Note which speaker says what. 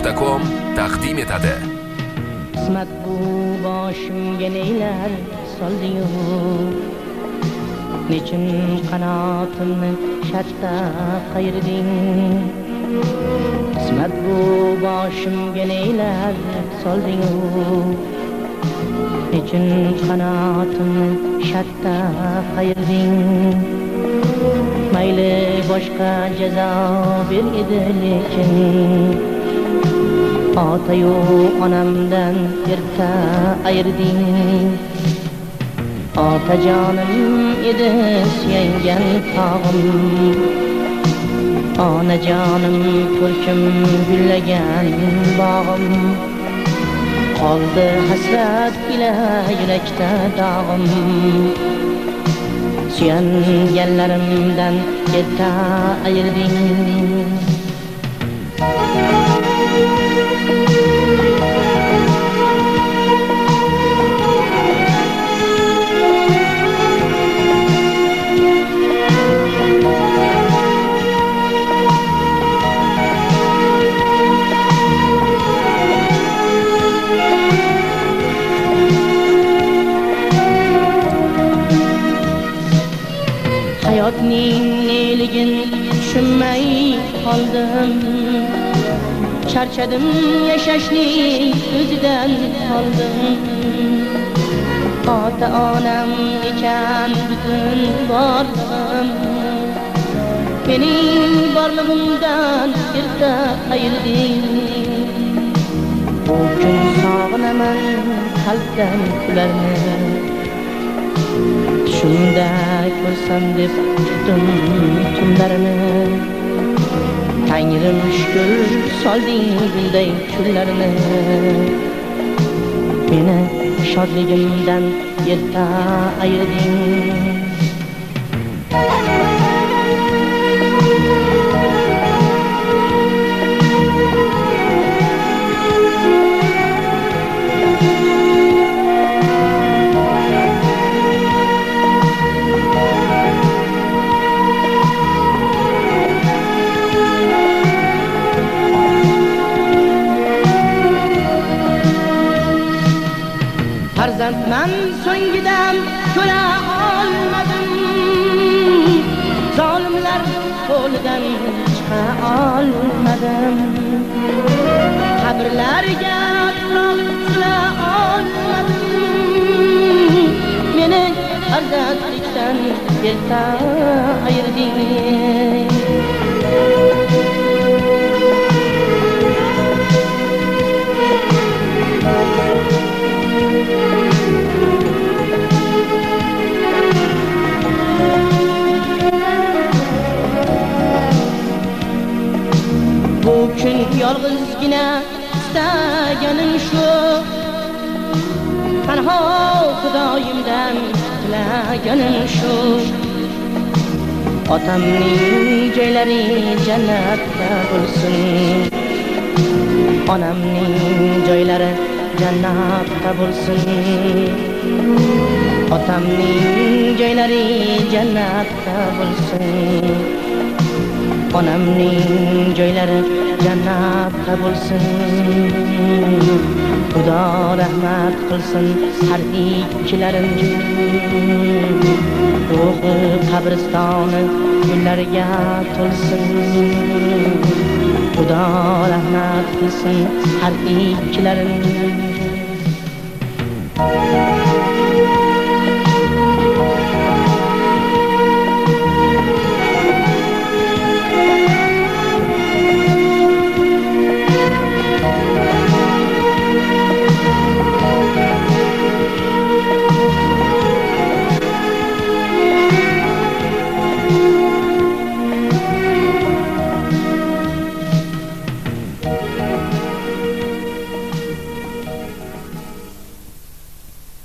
Speaker 1: Media.com taqdim etadi.
Speaker 2: Qismat bu boshimga neylar soldi-yu, nechun qanotimni shartta qayirding? Qismat bu boshimga neylar soldi-yu, nechun qanotimni shartta qayirding? Mayli boshqa jazo ber edi, lekin otayu onamdan erta ayırding. Otajonim edi suyangan tog'im, onajonim ko'rkim gullagan bog'im. Qoldi hasrat ila yurakda dog'im, suyanganlarimdan erta ayırding. Hayotning neligin tushunmay qoldim, charchadim yashashning o'zidan qoldim. Ota onam ekan butun borlig'im, mening borlig'imdan erta ayırding. Bu kun sog'inaman qalbdan ularni, shunda ko'rsam deb tutdim tunlarini. Tangrim shukr solding bunday kunlarni, meni shodligimdan erta ayırding. Farzandman so'ngidan ko'ra olmadim, zolimlar qo'lidan chiqa olmadim. Qabrlarga tuproq sula olmadim, meni farzandlikdan erta ayırding. Bu kun yolg'izgina istaganim shu, tanho Xudoyimdan tilaganim shu. Otamning joylari jannatda bo'lsin, onamning joylari jannatda bo'lsin. Otamning joylari jannatda bo'lsin, onamning joylari jannatda bo'lsin. Xudo rahmat qilsin har ikkilarimga, ruhi qabristoni gullarga to'lsin. Xudo rahmat qilsin har ikkilarimga.